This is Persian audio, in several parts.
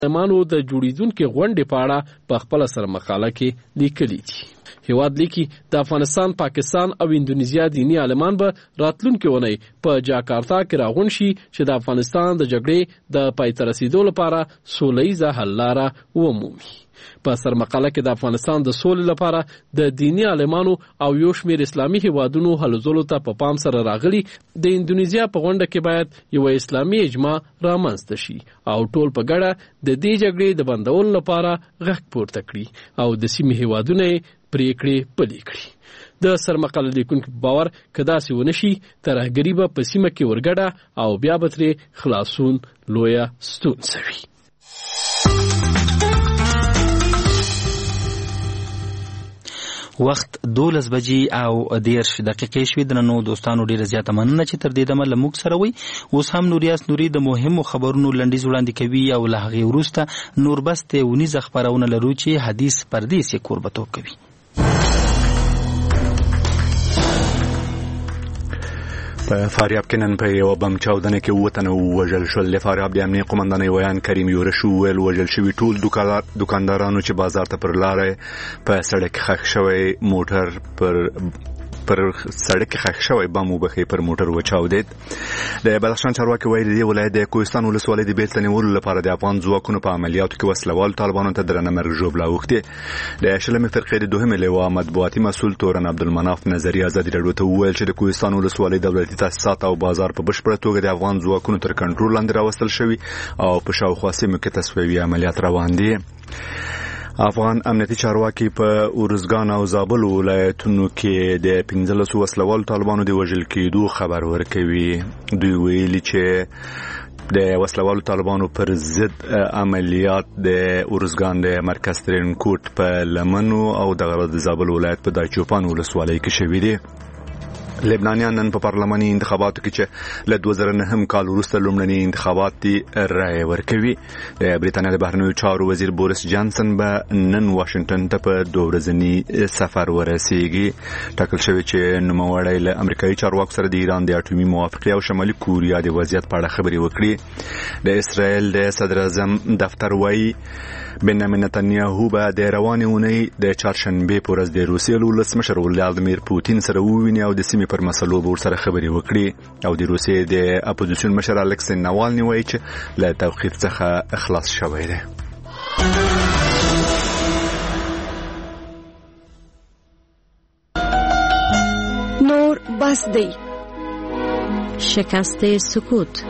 عالمانو د جوړیدونکو غونډې په اړه په خپل سر مقاله کې لیکلي دي. هیواد لیکي د افغانستان، پاکستان او اندونیزیا دینی عالمان به راتلونکي اونۍ په جاکارتا کې راغون شي چې د افغانستان د جګړې د پای ته رسیدو لپاره سولیزه حل لاره ومومي. په سر مقاله کې د افغانستان د سولې لپاره د دینی عالمانو او یو شمېر اسلامي هیوادونو هلو ځلو ته په پام سره راغلي د اندونیزیا په غونډه کې باید یو اسلامي اجماع رامنځته شي او ټول په ګډه د دې جګړې د بندولو لپاره غږ پورته کړي او د سیمې هیوادونه پریکړې پلي کړي. د سرمقاله لیکونکو په باور که داسې ونه شي ترهګري به په سیمه کې ورګډه او بیا به ترې خلاصون لویه ستونزه وي. وخت 12 بجې او 10 دقیقې شوې. درنو دوستانو ډیره زیاته مننه چې تر دې دمه له موږ سره وئ. اوس هم نوریاس نوري د مهمو خبرونو لنډیز وړاندې کوي او له هغې وروسته نوربست ونیزه خپرونه لرو چې حدیث پردیس یې کوربتوب کوي. په فاریاب کې نن په یو بم چاودنه کې وطن وژل شول. د فاریاب د امنیت قومندان ویان کریم یورش ویل وژل شوي ټول دکاندارانو چې بازار ته پر لارې په سړک خښ شوی موټر پر سړک خښ شوی بم وبخې پر موټر وچاودید. د بدخشان چارواکي ویلي دی ولایت د کوهستان ولسوالۍ د بیرته نیولو لپاره د افغان ځواکونو په عملیاتو کې وسلوال طالبانو ته درنه مرګ ژوبله اوښتې. د شلمې فرقې د دوهمې لواء مطبوعاتي مسؤل تورن عبدالمناف نظري ازادي راډیو ته وویل چې د کوهستان ولسوالۍ دولتي تاسیسات او بازار په بشپړه توګه د افغان ځواکونو تر کنټرول لاندې راوستل شوي او په شاوخوا سیمو کې تصفیوي عملیات روان دي. افغان امنیتي چارواکي په ارزګان او زابل ولایتونو کې د 15 وسلوال طالبانو د وژل کېدو خبر ورکوي. دوی ویلي چې د وسلوالو طالبانو پر ضد عملیات د ارزګان د مرکز ترینکوټ په لمنو او د زابل ولایت په دایچوپان ولسوالۍ کې شوي دي. لبنانیان نن په پارلماني انتخاباتو کې چې له 2009 کال وروسته لومړني انتخابات دي رایه ورکوي. د بریتانیا د بهرنیو چارو وزیر بوریس جانسن به نن واشنگټن ته په 2 ورځني سفر ورسیږي. ټاکل شوی چې نوموړی له امریکایي چارواکو سره د ایران د اټومي موافقې او شمالي کوریا د وضعیت په اړه خبرې وکړي. د اسرائیل د صدر اعظم دفتر وایي بنیامین نتنیاهو به د روانې اونۍ د چهارشنبې په ورځ د روسیې ولسمشر ولادیمیر پوتین سره وویني او د سیمې پر مسلو به ورسره خبرې وکړي. او د روسیې د اپوزیسیون مشر الکسی ناوالني وایي چې له توقیف څخه خلاص شوی دی. نور بس دی شکست سکوت.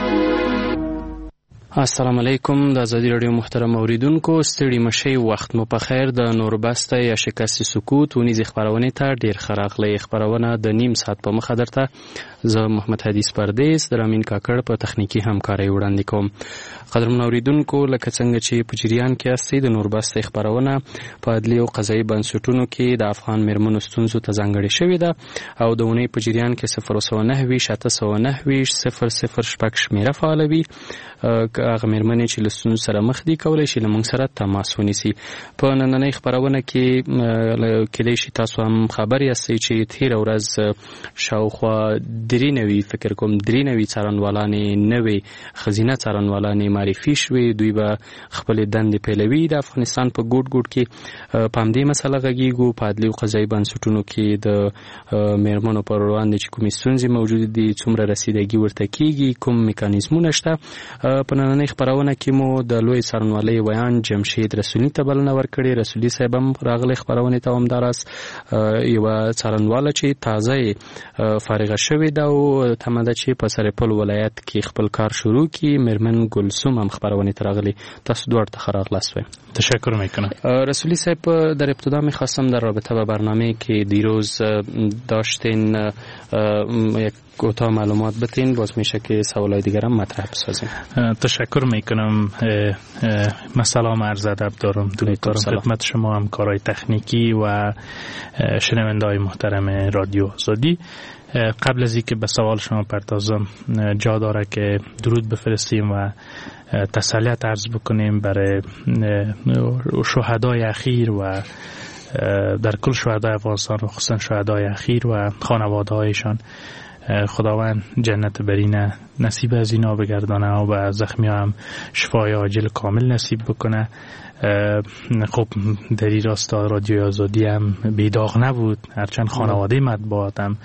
السلام علیکم. د ازادي راډیو محترم اوریدونکو ستړي مشي وخت مو په خیر. د نوربست یا شکست سکوت ونیزه خبرونه ته ډیر خراغلی خبرونه د نیم ساعت په مخه درته زه محمد حدیث پردیس د رامین کاکړ په تخنیکی همکاري وړاندې کوم. قدرمن اوریدونکو لکه څنګه چې په جریان کې استي د نوربست خبرونه په عدلي او قضایي بنسټونو کې د افغان مرمنو ستونزو ته ځانګړې شوې ده او د ونې په جریان کې 009 709 00 شپږ شمیره فعالوي. هغه مرمنې چې له ستونزو سره مخ دي کولی شي له موږ سره تماس ونیسي. په نننۍ خبرونه کې کېدای شي تاسو هم خبر یاستئ چې تېره ورځ شاوخوا 93 فکر کوم 93 څارنوالانې نوې خزینه څارنوالانې معرفي شوې. دوی به خپل دندې پیلوي. د افغانستان په ګوټ ګوټ کې په همدې مسله غږیږو. په عدلي او قضایي بنسټونو کې د میرمنو پر وړاندې چې کومې ستونزې موجود دي څومره رسیدګي ورته کیږي کوم میکانیزمونه شته. په نننۍ خبرونه کې مو د لوی څارنوالۍ ویان جمشید رسولي ته بلنه ورکړې. رسولي صاحب هم راغلی خبرونه ته همداراز یوه څارنواله چې تازه فارغه شوې ده او تمه ده چې په سرپل ولایت کې خپل کار شروع کړي. میرمن گلسوم هم خبرونه ته راغلی. تاسو دوړ ته خراغلاست وي. تشکر میکنم. رسولی صاحب در ابتدا میخواستم در رابطه با برنامه که دیروز داشتین یک کوتاه معلومات بتین. باز میشه که سوالای دیگر هم مطرح بسازیم. تشکر میکنم. سلام عرض ادب دارم خدمت شما همکارای تکنیکی و شنونده‌های محترم رادیو آزادی. قبل از اینکه به سوال شما پردازم جا داره که درود بفرستیم و تسلیت عرض بکنیم برای شهدای اخیر و در کل شهدای افغانستان و خصوصا شهدای اخیر و خانواده هایشان خداوند جنت برینه نصیب از اینا بگردانه و به زخمی هم شفای عاجل کامل نصیب بکنه. خب در این راستا رادیو آزادی هم بیداغ نبود، هرچند خانواده مطبوعات هم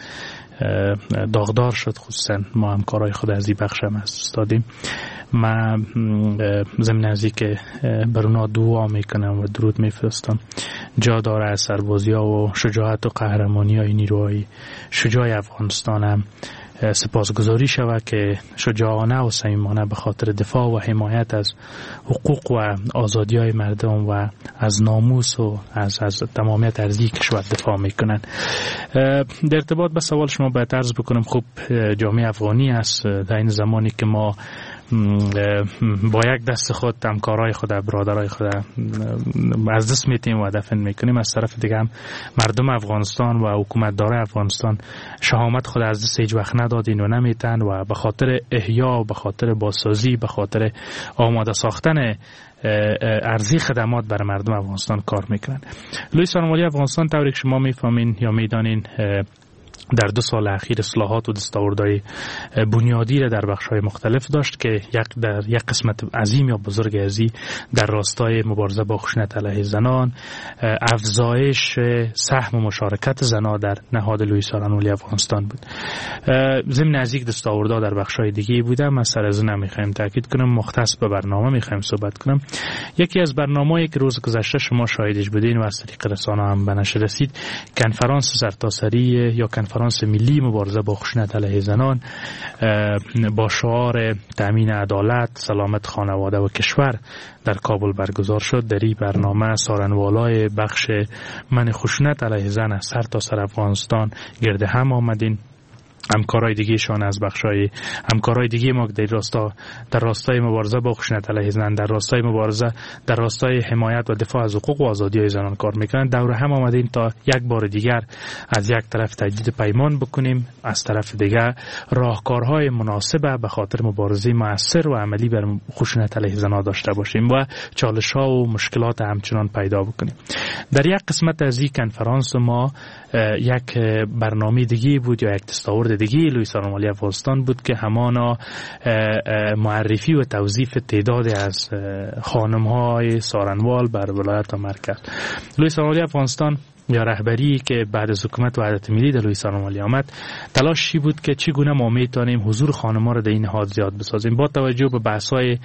داغدار شد، خصوصا ما هم کارهای خود از این بخش هم دادیم. من ضمن ازی که بر اونا دعا میکنم و درود میفرستم، جا داره از سربازی ها و شجاعت و قهرمانی های نیروهای شجاع افغانستان هم سپاسگزاری شود که شجاعانه و صمیمانه به خاطر دفاع و حمایت از حقوق و آزادی های مردم و از ناموس و از تمامیت ارضی کشور دفاع میکنن. در ارتباط به سوال شما باید عرض بکنم، خب جامعه افغانی است در این زمانی که ما با یک دست خود همکارای خود برادرای خود از دست میتیم و دفن میکنیم، از طرف دیگه هم مردم افغانستان و حکومت داره افغانستان شهامت خود از دست هیچ وقت ندادین و نمیتن و به خاطر احیا، به خاطر بازسازی، به خاطر آماده ساختن ارزی خدمات برای مردم افغانستان کار میکنن. لوی سانوالی افغانستان طوری که شما میفهمین یا میدانین در 2 سال اخیر اصلاحات و دستاوردهای بنیادی را در بخش‌های مختلف داشت که یک قسمت عظیم یا بزرگ ازی در راستای مبارزه با خشونت علیه زنان، افزایش سهم و مشارکت زنان در نهاد لویی سارانولی افغانستان بود. ضمن از یک دستاوردها در بخش‌های دیگه بوده. من سر از اون می‌خوام تاکید کنم، مختص به برنامه می‌خوام صحبت کنم. یکی از برنامه‌ای که روز گذشته شما شاهدش بودین و از طریق رسانه هم به نشر رسید، کنفرانس سرتاسری یا کنفرانس ملی مبارزه با خشونت علیه زنان با شعار تامین عدالت، سلامت خانواده و کشور در کابل برگزار شد. در این برنامه سارنوالای بخش من خشونت علیه زن از سرتاسر افغانستان گرد هم آمدین. همکارای دیگه شان از بخشای همکارای دیگه ما در راستای مبارزه با خشونت علیه زنان، در راستای مبارزه، در راستای حمایت و دفاع از حقوق و آزادی‌های زنان کار میکنن. دور هم آمدیم تا یک بار دیگر از یک طرف تجدید پیمان بکنیم، از طرف دیگر راهکارهای مناسب به خاطر مبارزه مؤثر و عملی بر خشونت علیه زنان داشته باشیم و چالش‌ها و مشکلات همچنان پیدا بکنیم. در یک قسمت از این کنفرانس ما یک برنامه دیگه بود یا یک دستاورد دیگه لویی سارانوالی افغانستان بود که همانا معرفی و توظیف تعداد از خانم‌های سارنوال بر ولایت مرکز. لویی سارانوالی افغانستان یا رهبری که بعد از حکومت وحدت ملی در لویی سارانوالی آمد، تلاشی بود که چگونه ما میتونیم حضور خانم‌ها را در این نهاد زیاد بسازیم با توجه به بحث‌های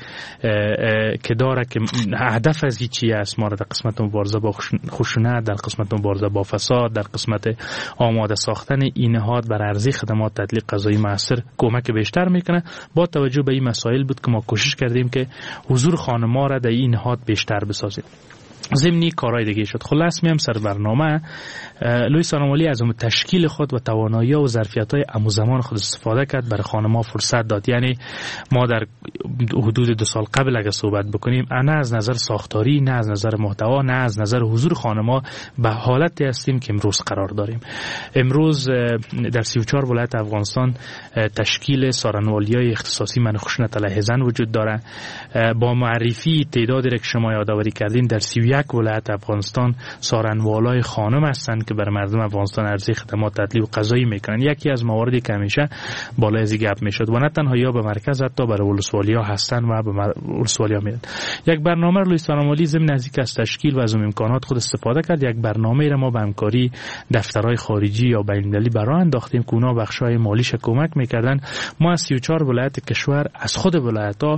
که داره که هدف از چی است. ما را در قسمت مبارزه با خشونت، در قسمت مبارزه با فساد، در قسمت آماده ساختن این نهاد بر ارزی خدمات تطبیق قضایی مؤثر کمک بیشتر میکنه. با توجه به این مسائل بود که ما کوشش کردیم که حضور خانم‌ها را در این نهاد بیشتر بسازیم. ضمنی کارهای دیگه شد. خلاص میم سر برنامه لویی سارانوالی از تشکیل خود و توانایی و ظرفیت‌های زمان خود استفاده کرد، برای خانم‌ها فرصت داد. یعنی ما در حدود 2 سال قبل اگه صحبت بکنیم، نه از نظر ساختاری، نه از نظر محتوا، نه از نظر حضور خانم‌ها به حالتی هستیم که امروز قرار داریم. امروز در 34 ولایت افغانستان تشکیل سارانوالی‌های اختصاصی من خشونت علیه زن وجود داره. با معرفی تعدادی که شما یادآوری کردین، در 31 ولایت افغانستان سارنوالای خانم هستند که برای مردم افغانستان ارزی خدمات تطبیق قضایی میکنن. یکی از مواردی که همیشه بالای از گپ میشد و نه تنها یا به مرکز، حتی برای ولسوالیا هستن و به ولسوالیا میرن. یک برنامه لویی سارانوالی ضمن از اینکه از تشکیل و از امکانات خود استفاده کرد، یک برنامه را ما به همکاری دفترهای خارجی یا بین‌المللی برای انداختیم که اونا بخشای مالیش کمک میکردن. ما از 34 ولایت کشور از خود ولایت‌ها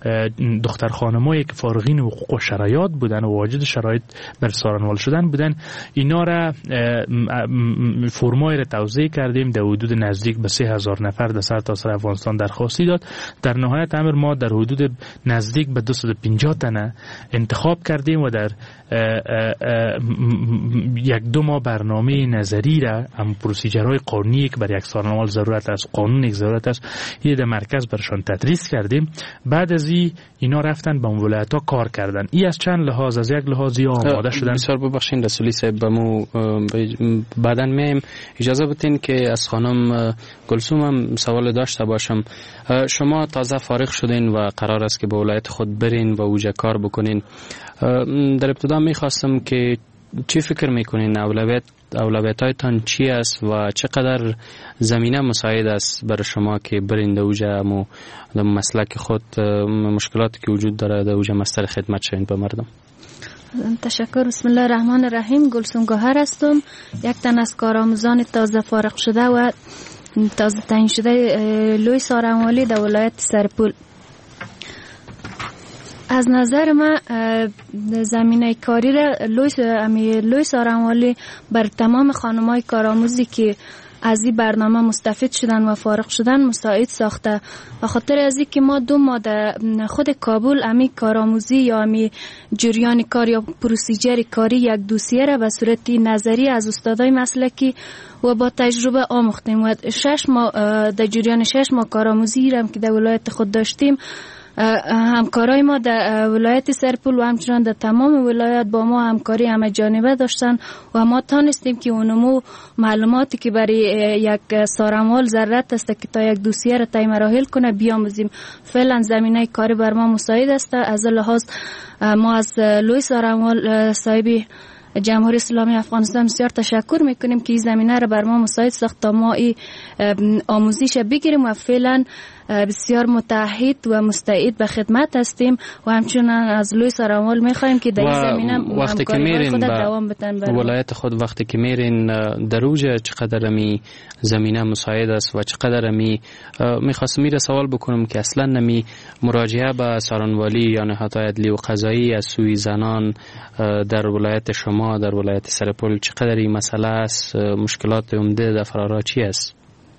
دختر خانمایی که فارغین حقوق و شرایط بودن و واجد شرایط بر سارنوال شدن بودن، اینا را فرمای را توزیع کردیم. در حدود نزدیک به 3000 نفر در سرتاسر افغانستان درخواستی داد. در نهایت امر ما در حدود نزدیک به 250 تنه انتخاب کردیم و در 1-2 ماه برنامه نظری را، هم پروسیجرهای قانونی که برای یک سارنوال ضرورت است، قانون یک ضرورت است، این در مرکز برشان تدریس کردیم. بعد از اینا رفتن به ولایت‌ها کار کردن. این از چند لحاظ، از یک لحاظی آماده شدن. بسیار ببخشید رسولی صاحب، بعداً میم اجازه بدین که از خانم گلسوم هم سوال داشته باشم. شما تازه فارغ شدین و قرار است که به ولایت خود برین و اوجا کار بکنین. در ابتدا میخواستم که چی فکر میکنین اولویت‌هایتان چی است و چقدر زمینه مساعد است برای شما که برین در اوجه مسلک خود مشکلاتی که وجود داره در اوجه مستر خدمت شوین به مردم؟ تشکر. بسم الله الرحمن الرحیم. گلسون گوهر هستم، یک تن از کارآموزان تازه فارغ شده و تازه تعیین شده لوی سارنوالی در ولایت سرپول. از نظر من زمینه کاری را لوی سارنوالی بر تمام خانم‌های کارآموزی که از این برنامه مستفید شدن و فارغ شدن مساعد ساخته. و خاطر از این که ما 2 ماه خود کابل امی کارآموزی یا امی جریان کار یا پروسیجر کاری یک دوسیه را به صورت نظری از استادای مسلکی و با تجربه آموختیم و 6 ماه در جریان 6 ماه کارآموزی را که در ولایت خود داشتیم، همکارای ما در ولایت سرپول و همچنان در تمام ولایت با ما همکاری همه جانبه داشتن و ما تانستیم که اونمو معلوماتی که برای یک سارنوال ضرورت است که تا یک دوسیه را طی مراحل کنه بیاموزیم. فعلا زمینه کاری بر ما مساعد است. از لحاظ ما از لوی سارنوال صاحب جمهوری اسلامی افغانستان بسیار تشکر میکنیم که این زمینه را بر ما مساعد ساخت تا ما این آموزش بگیریم و فعلا بسیار متعهد و مستعد به خدمت هستیم و همچنان از لوی سارنوال میخوایم که در این زمینه وقتی که میرین دوام بدن ولایت خود، وقتی که میرین در اوجه چقدر می زمینه مساعد است و چقدر میخواستم میره سوال بکنم که اصلا نمی مراجعه به سارنوالی یا نهادهای عدلی و قضایی از سوی زنان در ولایت شما در ولایت سرپول چقدر این مسئله است؟ مشکلات عمده در فرارا چی است؟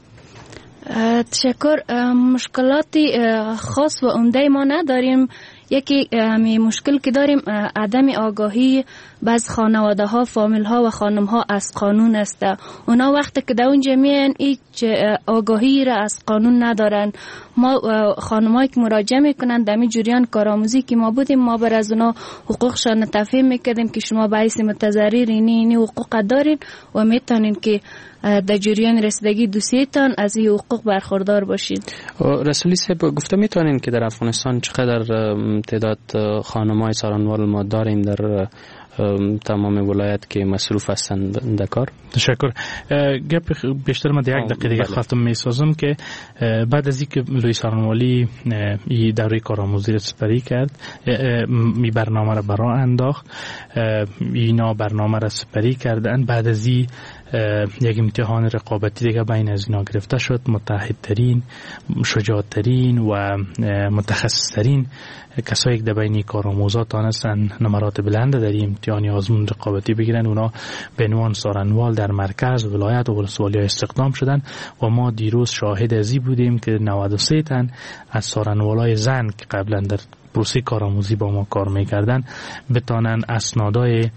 تشکر. مشکلاتی خاص و عمده ما نداریم. یکی مشکل که داریم عدم آگاهی بعض خانواده ها، فامیل ها و خانم ها از قانون است. اونا وقتی که در اونجا میان هیچ آگاهی را از قانون ندارن. ما خانمایی که مراجعه میکنن در می جریان کارآموزی که ما بودیم، ما بر از اونا حقوقشان تفهیم میکردیم که شما به حیث متضرر اینی حقوق دارین و میتونین که در جریان رسیدگی دوسیتان از این حقوق برخوردار باشید. رسولی صاحب گفته میتونین که در افغانستان چقدر تعداد خانم‌های سارنوال ما داریم در تمام ولایت که مصروف هستند در کار؟ تشکر. گپ بیشتر ما در 1 دقیقه دیگه خاطر میسازم که بعد از اینکه لوی سارنوالی این دوره کارآموزی را سپری کرد، این برنامه را برای انداخت، اینا برنامه را سپری کردن. بعد از این یک امتحان رقابتی دیگه بین از اینا گرفته شد. متحدترین، شجاعترین و متخصصترین کسایی که در بین کارآموزا تانستن نمرات بلند در این امتحان آزمون رقابتی بگیرن، اونا به عنوان سارنوال در مرکز ولایت و ولسوالی استخدام شدن و ما دیروز شاهد ازی بودیم که 93 تن از سارنوالای زن که قبلا در پروسه کارآموزی با ما کار میکردن بتانن اسنادای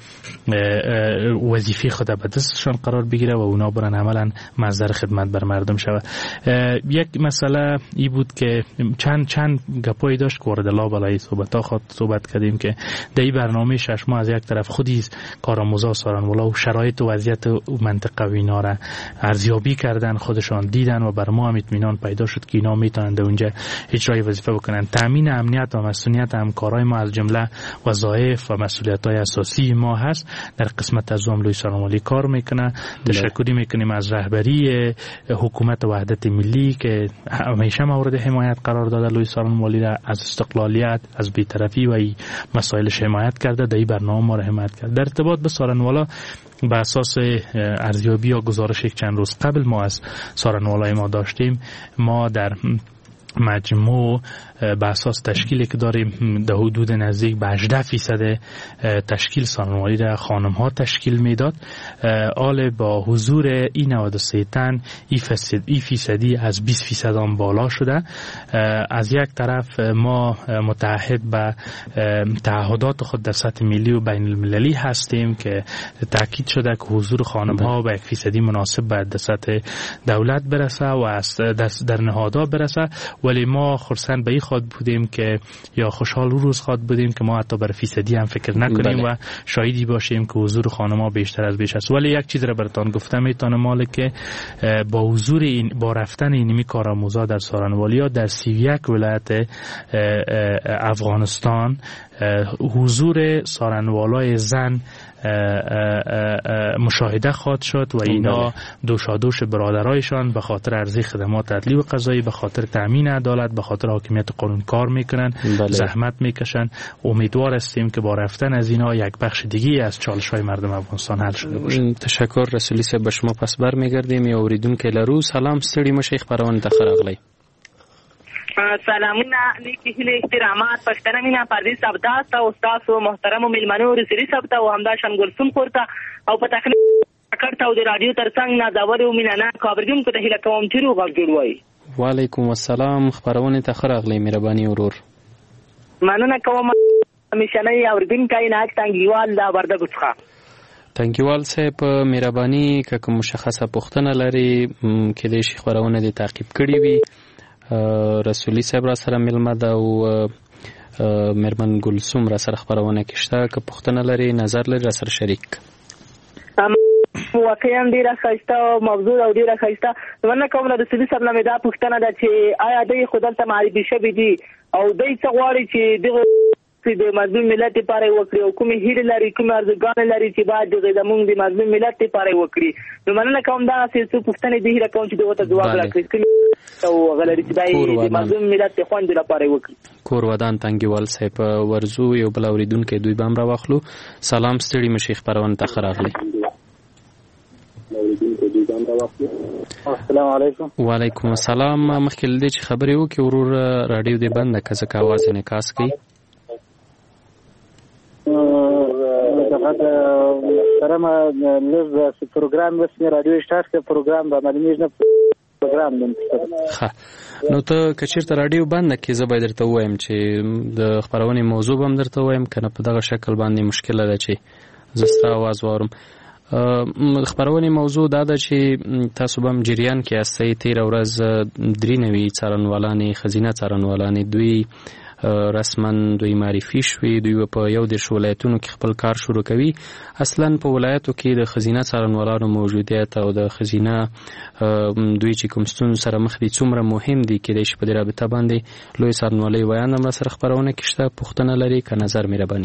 وظیفی خود به دستشان قرار بگیره و اونا برن عملا مصدر خدمت بر مردم شود. یک مسئله ای بود که چند گپایی داشت که وارد لابلای صحبت کردیم که در این برنامه 6 ماه از یک طرف خودی کارآموزا سارنوالا و شرایط و وضعیت منطقه و اینا را ارزیابی کردن، خودشان دیدن و بر ما هم اطمینان پیدا شد که اینا میتونن در اونجا اجرای وظیفه بکنن. تامین امنیت و مسئولیت همکارای ما از جمله وظایف و مسئولیت‌های اساسی ما هست. در قسمت از لوی سارنوالی کار میکنه. تشکری میکنیم از رهبری حکومت وحدت ملی که همیشه مورد حمایت قرار داده لوی سارنوالی را، از استقلالیت، از بی‌طرفی و مسائلش حمایت کرده. در این برنامه ما را حمایت کرد. در ارتباط به سارنوالا به اساس ارزیابی یا گزارش یک چند روز قبل ما از سارنوالای ما داشتیم، ما در مجموع به اساس تشکیلی که داریم در حدود نزدیک به 18% تشکیل سارنوالی را خانم ها تشکیل میداد. آل با حضور این 93 تن ای فیصدی از 20% هم بالا شده. از یک طرف ما متعهد به تعهدات خود در سطح ملی و بین المللی هستیم که تاکید شده که حضور خانم ها به 1% مناسب باید در سطح دولت برسه و در نهادها برسه، ولی ما خرسند به این خود بودیم که یا خوشحال روز خود بودیم که ما حتی بر فیصدی هم فکر نکنیم و شاهدی باشیم که حضور خانم‌ها بیشتر از بیش است. ولی یک چیز را براتون گفتم میتونه مال که با رفتن اینمی کارآموزا در سارنوالیا در 31 ولایت افغانستان حضور سارنوالای زن مشاهده خواهد شد و اینا دوشادوش برادرایشان به خاطر عرضه خدمات عدلی و قضایی، به خاطر تامین عدالت، به خاطر حاکمیت قانون کار میکنن، زحمت میکشن. امیدوار هستیم که با رفتن از اینا یک بخش دیگه از چالش‌های مردم افغانستان حل شده باشه. تشکر رسولی صاحب، به شما پس برمیگردیم. یا اوریدونکو لرو سلام ستړي مشه خبرونه ته راغلی. سلامونه نیکی هیله احترامات پښتنه مینا پردیس ابداس ته استاد او محترم ملمنو رسری صاحب ته او همدا شنګلسون پورته او په تخنیک کړه او د رادیو ترڅنګ نازور او مینا خبرګون کو ته هیله کوم چې روغ جوړوي. وعلیکم السلام، خبرونه ته راغلی مهرباني ورور. مننه کوم میشنه اوریدونکو نه تنګیوال دا وردګوڅخه. تنګیوال صاحب مهرباني که کوم مشخصه پوښتنه لري کې د شي خبرونه دي تعقیب کړی وي. رسولی صاحب را سره ملمه ده او مرمن گلسوم را سره خبرونه کشته که پوښتنه لري نظر لري را سره شریک. واقعا ډیره ښایسته موضوع او ډیره ښایسته. ونه کوم د رسولی صاحب نه دا پوښتنه ده چې آیا دوی خودل ته معرفي شوي دي او دوی څه غواړي چې دغه د مظلوم ملت لپاره وکړي او کومې هیلې لري، کومې ارزوګانې لري چې باید زموږ د مظلوم ملت لپاره وکړي. نو مننه کوم دا څه پوښتنې دي هیله کوم چې دغه ته ځواب راکړي او غلري چې د مظلوم ملت خوند لپاره وکړي. کور ودان تنګیوال صاحب ورزو یو بل اوریدونکو دوی بام را واخلو. سلام ستړي مشه خبرونه ته راغلی. السلام علیکم. وعلیکم السلام. مخکې لدی چې خبرې وکړي ورور رادیو دې بند کړه ځکه आवाज نه کاس کوي. محترم لږ پروګرام وسمه رادیو شتاس کې پروګرام به معلومیږي نه پروګرام نه. نو ته کچیرته رادیو بند کې زه به درته وایم چې د خبرونې موضوع به هم درته وایم کنه په دغه شکل باندې مشکل ده چې زستا आवाज وارم. خبرونې موضوع دا ده چې تاسو به هم جریان کې استئ. تیر ورځ درې نوي څارنوالانې خزینه څارنوالانې دوی رسمن دوی معرفي شوي. دوی په یو د ولایتونو کې خپل کار شروع کوي. اصلا په ولایتو کې د خزینه څارنوالانو موجودیت او د خزینه دوی چې کوم ستونزو سره مخ دي څومره مهم دي کېدای شي په دې رابطه باندې لوی څارنوالۍ ویان هم سره خبرونه کېشته. پوښتنه لري که نظر مهرباني.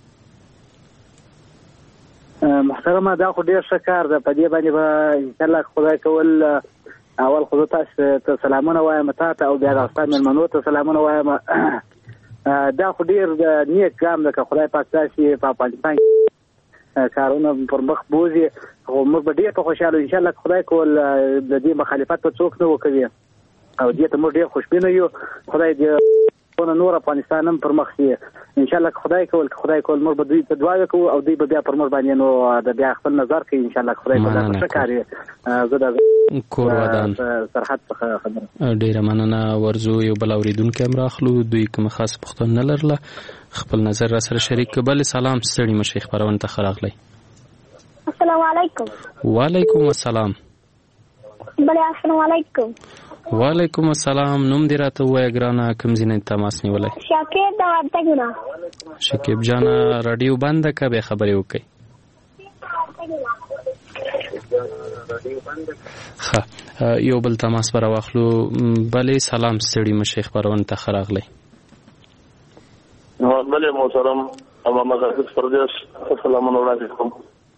محترمه دا خو ډېر ښه کار ده. په دې باندې به انشاءالله خدای کول اول خو تاسو ته سلامونه وایم تاسو او بیا تاسو مېلمنو ته سلامونه وایم. دا خو ډېر نیک ګام ده که خدای پاک تاسو په افغانستان کارونه پر مخ بوزي. خو موږ به ډېر په خوشاله انشاءالله خدای کول د دې مخالفت په څوک نه وکوي او دې ته موږ ډېر خوشبینه یو. خدای دې نور افغانستان هم پر مخ شي انشاءالله. خدای کول موږ به دوی ته دعا وکړو او دوی به بیا پر موږ باندې نو د بیا خپل نظر کوي انشاءالله. خدای دې ښه کاری. زه د کور ودان سرحد څخه خبره ډیره مننه. ورزو یو بل اوریدونکو هم راخلو. دوی کوم خاص پوښتنه نه لرله خپل نظر را سره شریک کړه. سلام ستړي مشه خبرونه ته راغلی. السلام علیکم. وعلیکم السلام. السلام علیکم. وعلیکم السلام. نوم دې راته ووایه ګرانه، کوم ځای نه تماس نیولی؟ شکیب د وردګونه. شکیب جانه رادیو بنده که بیا خبرې وکړئ. یو بل تماس پر واخلو. بله سلام ستړي مشه خبرونه ته راغلی. بله محترم اما مغرب پردیش سلامونه وړاندې کوم.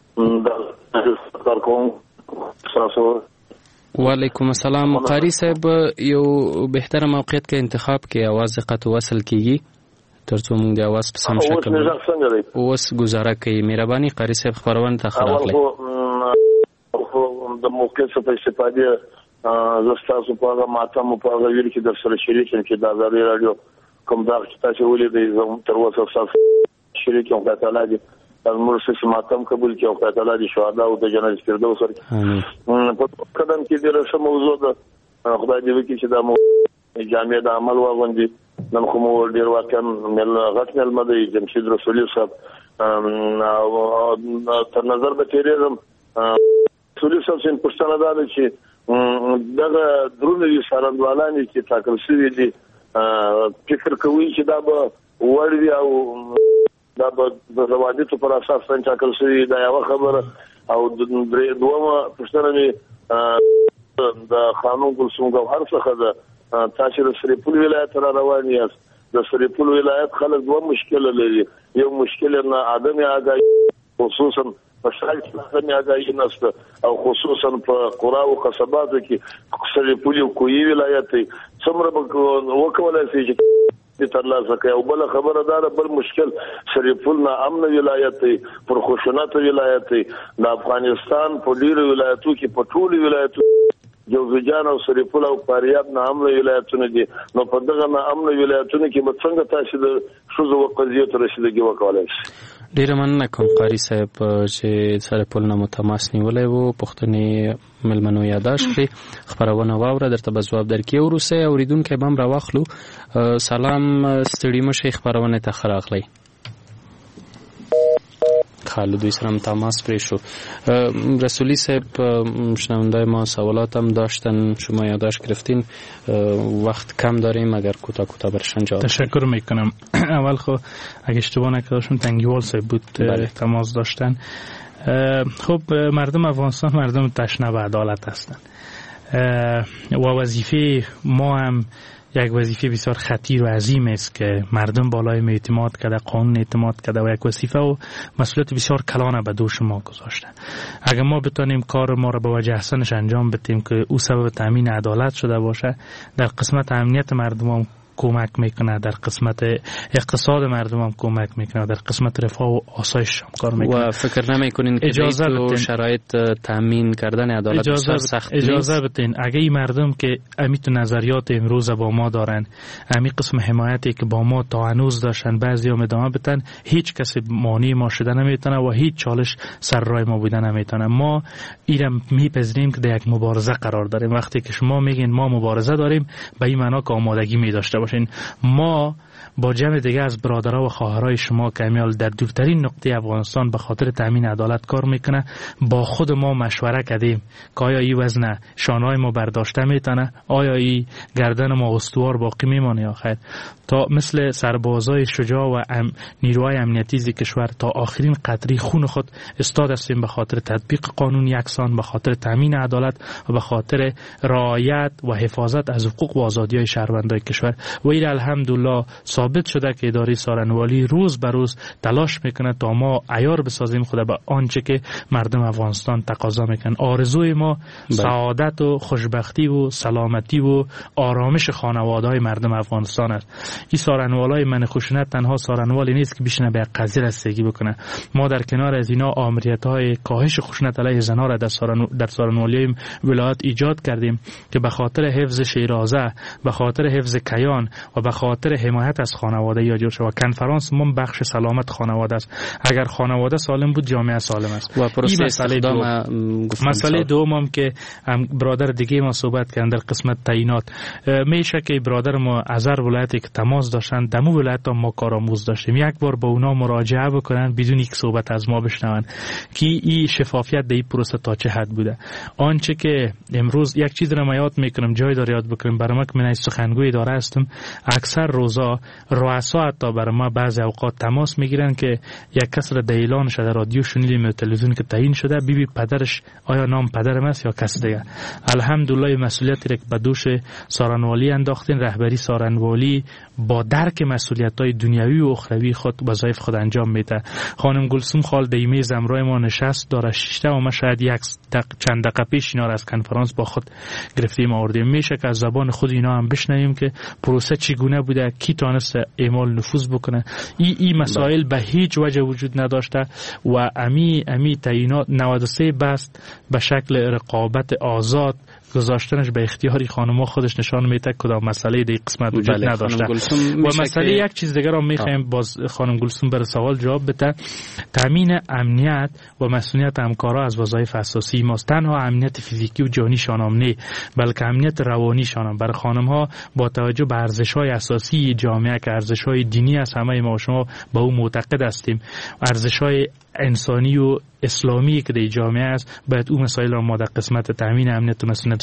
وعلیکم السلام. قاری صاحب یو بهتره موقعیت کې انتخاب کې आवाज دقت وصل کیږي ترڅو موږ د आवाज په سم شکل اوس گزاره کوي. مهرباني قاری صاحب خبرونه ته راغلی. د موقع څخه استفاده زستاسو په هغه ماتم په هغه ویل کې در سره شریک یم چې د ازادي رادیو کوم دا چې تاسو ولې د زموږ تر اوسه تاسو شریک یم. خدای تعالی دې المرشد ماتم قبول کړي او خدای تعالی دې شهدا او د جنت فردوس ورکړي. په قدم کې د رسم موضوع ده. خدای دې وکړي چې د جامع د عمل واغوندي. نن خو مو ډیر واقعا غټ ملمه دی جمشید رسولي صاحب تر نظر به تیرېږم. رسولي صاحب څنګه پښتنه ده چې دغه درونوي سارندوالانې چې ټاکل شوي دي فکر کوي چې دا به وړوي او دا به د زوادیتو پر اساس څنګه ټاکل شوي. دا یوه خبره. او دومه پښتنه مې د خانون ګلسوم ګوهر څخه ده. تاسو د سریپول ولایت را روان یاست. د سرپل ولایت خلک دوه مشکل لري. یو مشکل نه عدم آگاهی خصوصا په شال کې عدم آگاهی نشته او خصوصا په قرا او قصباتو کې سرپل او کوی ولایت څومره وکولای شي چې ترلاسه کوي. او بل خبره ده بل مشکل سرپل نه امن ولایت دی پر خشونت ولایت دی. د افغانستان په ډیرو ولایتو کې په ټولو ولایتو جوزجان او سرپل او فاریاب نه امن ولایتونه دي. نو په دغه نه امن ولایتونه کې به څنګه تاسو د شوزو وقضیه تر رسیدګي وکولای شئ؟ ډیره مننه کوم قاری صاحب چې سرپل نه متماس نیولای وو. پښتني ملمنو یاداش کړی خبرونه واوره درته به جواب درکې. وروسته اوریدونکو به هم راوخلو. سلام ستړي مشه خبرونه ته خراغلی خالد سلام تماس پرې شو. رسولی صاحب شنونده ما سوالات هم داشتن، شما یادداشت گرفتین. وقت کم داریم، اگر کوتاه برشان جواب. تشکر میکنم. اول خب اگه اشتباه نکردم تنگیوال صاحب بود تماس داشتن. خب مردم افغانستان مردم تشنه به عدالت هستند و وظیفه ما هم یک وظیفه بسیار خطیر و عظیم است که مردم بالای ما اعتماد کرده، قانون اعتماد کرده و یک وظیفه و مسئولیت بسیار کلان به دوش ما گذاشته. اگر ما بتونیم کار ما را به وجه احسنش انجام بدیم که او سبب تامین عدالت شده باشه، در قسمت امنیت مردم هم کمک میکنه، در قسمت اقتصاد مردم هم کمک میکنه، در قسمت رفاه و آسایش هم کار میکنه. و فکر نمیکنین که اجازه بدین شرایط تامین کردن عدالت بسیار سخت نیست؟ اجازه بدین اگه این مردم که امیت نظریات امروز با ما دارن، امی قسم حمایتی که با ما تا هنوز داشتن، بعضی هم ادامه بدن، هیچ کسی مانع ما شده نمیتونه و هیچ چالش سر راه ما بودن نمیتونه. ما اینم میپذیریم که در یک مبارزه قرار داریم. وقتی که شما میگین ما مبارزه داریم، به این معنا که آمادگی می‌داشته باشین. ما با جمع دیگه از برادرها و خواهرای شما که امیال در دورترین نقطه افغانستان به خاطر تامین عدالت کار میکنه، با خود ما مشوره کردیم که آیا این وزن شانهای ما برداشته میتونه، آیا این گردن ما استوار باقی میمانه یا خیر. تا مثل سربازای شجاع و نیروهای امنیتی کشور تا آخرین قطره خون خود استاد هستیم به خاطر تطبیق قانون یکسان، به خاطر تامین عدالت و به خاطر رعایت و حفاظت از حقوق و آزادی‌های شهروندان کشور. و این الحمدلله ثابت شده که اداره سارنوالی روز به روز تلاش میکنه تا ما عیار بسازیم خود به آنچه که مردم افغانستان تقاضا میکنن. آرزوی ما سعادت و خوشبختی و سلامتی و آرامش خانواده‌های مردم افغانستان است. این سارنوالای من خشونت تنها سارنوالی نیست که بشینه به قضیه رسیدگی بکنه. ما در کنار از اینا آمریت‌های کاهش خشونت علیه زنان را در سارنوالی ولایت ایجاد کردیم که به خاطر حفظ شیرازه، به خاطر حفظ کیان و به خاطر حمایت از خانواده ایجاد شد. و کنفرانس ما بخش سلامت خانواده است. اگر خانواده سالم بود، جامعه سالم است. و پروسه مسئله دوم که برادر دیگه ما صحبت کردن در قسمت تعیینات، میشه که برادر ما ازر ولایتی که تماس داشتن دمو ولایت ما کارآموز داشتیم، یک بار با اونا مراجعه بکنن بدون یک صحبت از ما بشنون که این شفافیت در این پروسه تا چه حد بوده. آنچه که امروز یک چیز را یاد میکنم، جای داره یاد بکنم، برای ما که من سخنگوی اداره هستم، اکثر روزا رؤسا حتی برای ما بعضی اوقات تماس میگیرن که یک کس را در اعلان شده رادیو شنیدیم، تلویزیون که تعیین شده، بی پدرش آیا نام پدرم است یا کس دیگه. الحمدلله مسئولیتی را که به دوش سارنوالی انداختین، رهبری سارنوالی با درک مسئولیت‌های دنیوی و اخروی خود وظایف خود انجام میده. خانم گلسوم خال در میز امرای ما نشست داره شیشته و ما شاید چند دقیقه پیش اینا را از کنفرانس با خود گرفتیم آوردیم. میشه که از زبان خود اینا هم بشنویم که پروسه چگونه بوده، کی تونست اعمال نفوذ بکنه. این مسائل به هیچ وجه وجود نداشته و امی تعیینات 93 بست به شکل رقابت آزاد گذاشتنش به اختیاری خانم‌ها خودش نشان میده کدام مسئله در قسمت وجود نداشته. و مسئله یک چیز دیگر رو میخوایم باز خانم گلسوم بر سوال جواب بده. تامین امنیت و مسئولیت همکارا از وظایف اساسی ماست. تنها امنیت فیزیکی و جانی شانم نه، بلکه امنیت روانی شانم. برای خانم‌ها با توجه به ارزش‌های اساسی جامعه که ارزش‌های دینی است، همه ما شما به او معتقد هستیم، ارزش‌های انسانی و اسلامی که در جامعه است، باید اون مسائل را ما در قسمت تامین امنیت و مسئولیت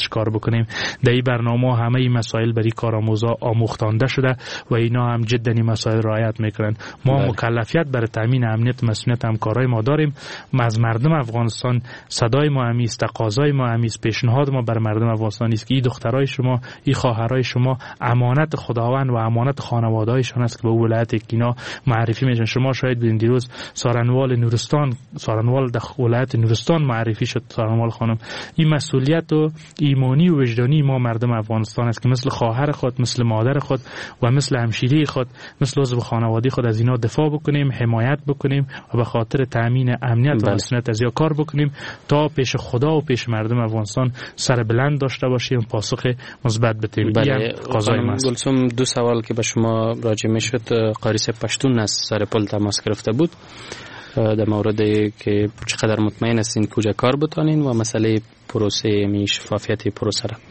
امنیتش کار بکنیم. در این برنامه همه این مسائل برای کارآموزا آموختانده شده و اینا هم جدا این مسائل رعایت میکنن. ما مکلفیت برای تامین امنیت مسئولیت همکارای ما داریم. از مردم افغانستان صدای ما همی است، تقاضای ما همی است، پیشنهاد ما بر مردم افغانستان است که این دخترای شما، این خواهرای شما امانت خداوند و امانت خانواده‌هایشان است که به ولایت اینا معرفی میشن. شما شاید ببینید دیروز سارنوال نورستان، سارنوال در ولایت نورستان معرفی شد. سارنوال خانم، این مسئولیت و ایمانی و وجدانی ما مردم افغانستان است که مثل خواهر خود، مثل مادر خود و مثل همشیره خود، مثل عضو خانواده خود از اینا دفاع بکنیم، حمایت بکنیم و به خاطر تامین امنیت و مسئولیت از کار بکنیم تا پیش خدا و پیش مردم افغانستان سر بلند داشته باشیم، پاسخ مثبت بدیم. قضای ماست. گلسوم، دو سوال که به شما راجع میشد، قاری صاحب پشتون از سر پل تماس گرفته بود در مورد که چقدر مطمئن هستین کجا کار بتانین و مسئله پروسه شفافیت پروسه را.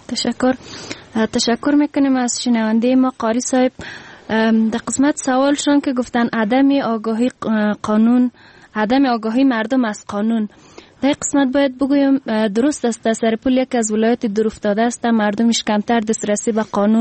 تشکر میکنیم از شنونده ما قاری صاحب. در قسمت سوالشون که گفتن عدم آگاهی قانون، عدم آگاهی مردم از قانون، در قسمت باید بگویم درست است سر پل یک از ولایت دورافتاده است، مردمش کمتر دسترسی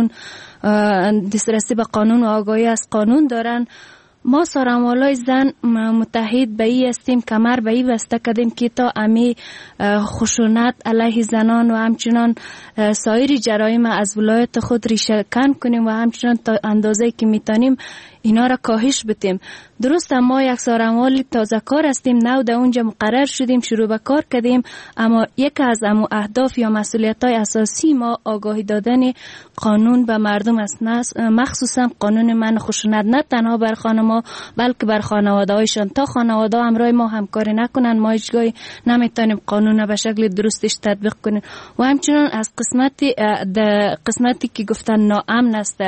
به قانون و آگاهی از قانون دارن. ما سارنوالای زن متحد به ای هستیم، کمر به ای بسته کردیم که تا امی خشونت علیه زنان و همچنان سایر جرایم از ولایت خود ریشه کن کنیم و همچنان تا اندازه که میتونیم اینا را کاهش بدیم. درست ما یک سارنوال تازه کار هستیم، نو در اونجا مقرر شدیم، شروع به کار کردیم، اما یک از اهداف یا مسئولیت‌های اساسی ما آگاهی دادن قانون به مردم است، مخصوصا قانون منع خشونت، نه تنها بر خانم‌ها بلکه بر خانواده‌هایشان. تا خانواده همراه ما همکاری نکنن ما هیچگاهی نمیتونیم قانون به شکل درستش تطبیق کنیم. و همچنان از قسمتی که گفتن ناامن است،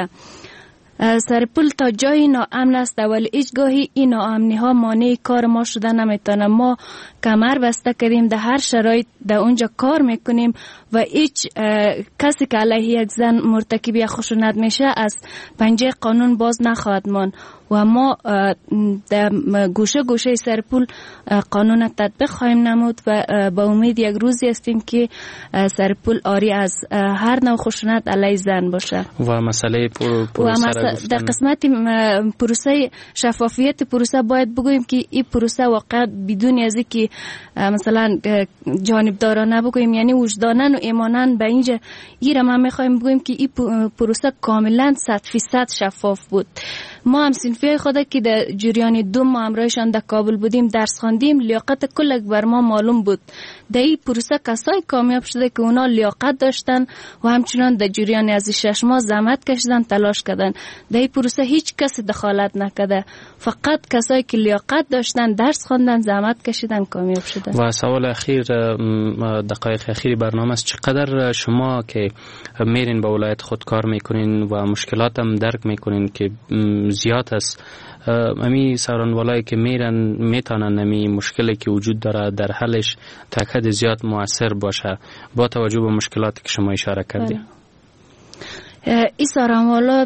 سر پل تا جایی ناامن است ولی هیچگاهی این ناامنی ها مانع کار ما شده نمیتونه. ما کمر بسته کردیم، در هر شرایط در اونجا کار میکنیم و هیچ کسی که علیه یک زن مرتکب یک خشونت میشه از پنجه قانون باز نخواهد ماند و ما در گوشه سر پل قانون تطبیق خواهیم نمود و با امید یک روزی هستیم که سر پل آری از هر نوع خشونت علیه زن باشه. و مسئله در قسمت پروسه شفافیت پروسه باید بگوییم که این پروسه واقعا بدون از اینکه مثلا جانبدارانه بگوییم، یعنی وجدانن و ایمانن به اینجا ایرم هم میخوایم بگوییم که این پروسه کاملا 100% شفاف بود. ما هم صنفی خود که در جریان 2 ماه همراهشان در کابل بودیم درس خواندیم، لیاقت کلک بر ما معلوم بود. در این پروسه کسای کامیاب شده که اونا لیاقت داشتن و همچنان در جریان از 6 ماه زحمت کشیدن، تلاش کردن. در این پروسه هیچ کسی دخالت نکرده، فقط کسایی که لیاقت داشتن درس خواندن، زحمت کشیدن، کامیاب شدن. و سوال اخیر، دقایق اخیری برنامه است، چقدر شما که میرین با ولایت خود کار میکنین و مشکلات هم درک میکنین که زیاد است، امی سارنوالایی که میتونن امی مشکلی که وجود داره در حلش تاکید زیاد مؤثر باشه با توجه به مشکلاتی که شما اشاره کردید؟ این سارنوالا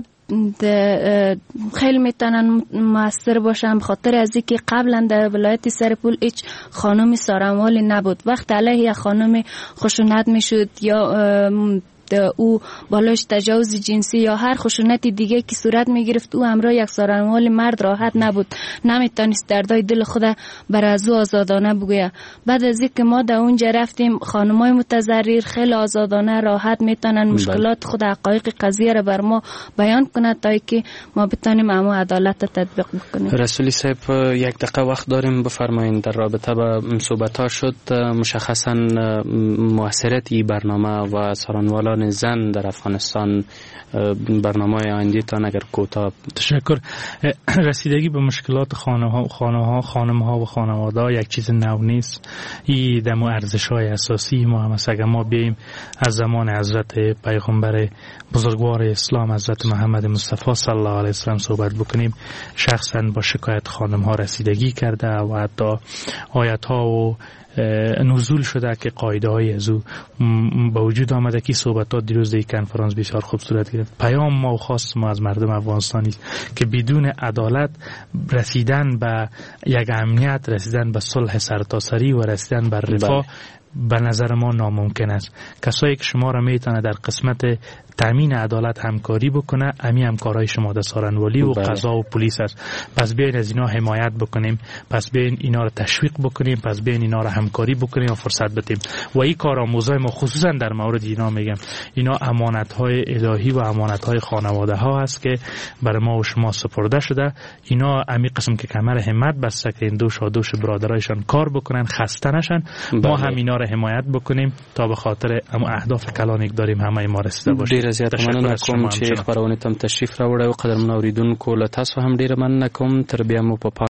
خیلی میتونن مؤثر باشن، بخاطر از اینکه قبلا در ولایت سرپل هیچ خانم سارنوالی نبود. وقت علیه خانم خشونت میشد یا او بالاش تجاوز جنسی یا هر خشونت دیگه که صورت میگرفت، او همراه یک سارنوال مرد راحت نبود، نمیتونست دردای دل خود بر از او آزادانه بگویه. بعد از اینکه ما در اونجا رفتیم، خانمای متضرر خیلی آزادانه راحت میتونن مشکلات خود، حقایق قضیه را بر ما بیان کنه تا که ما بتونیم اما عدالت تطبیق بکنیم. رسولی صاحب، یک دقیقه وقت داریم، بفرمایید در رابطه با صحبت‌ها شد مشخصا موثریت این برنامه و سارنوالان زن در افغانستان، برنامه آینده تان اگر کوتاه. تشکر. رسیدگی به مشکلات خانم‌ها و خانواده یک چیز نو نیست. این دم ارزش‌های اساسی ما هم است. اگر ما بیایم از زمان حضرت پیغمبر بزرگوار اسلام حضرت محمد مصطفی صلی الله علیه و سلم صحبت بکنیم، شخصا با شکایت خانم‌ها رسیدگی کرده و حتی آیات‌ها و نزول شده که قاعده های از او با وجود آمده که صحبتات دیروز در کنفرانس بسیار خوب صورت گرفت. پیام ما و خواست ما از مردم افغانستانی است که بدون عدالت رسیدن به یک امنیت، رسیدن به صلح سرتاسری و رسیدن به رفاه به نظر ما ناممکن است. کسایی که شما را میتونه در قسمت تامین عدالت همکاری بکنه، امی همکارای شما در سارنوالی و قضا و پلیس است. پس بیاین از اینا حمایت بکنیم، پس بیاین اینا را تشویق بکنیم، پس بیاین اینا را همکاری بکنیم و فرصت بدیم. و این کارآموزای ما خصوصا در مورد اینا میگم، اینا امانت‌های الهی و امانت‌های خانواده ها است که برای ما و شما سپرده شده. اینا امی قسم که کمر همت بسته که این دوش برادرایشان کار بکنن، خسته نشن. ما هم اینا را حمایت بکنیم تا به خاطر اهداف کلانی که داریم همه ما رسیده باشیم. ډیر زیات مننه کوم چې خبرونه تم تشریف راوړی او قدرمن اوریدونکو له تاسو هم ډیر مننه کوم. تر بیا مو په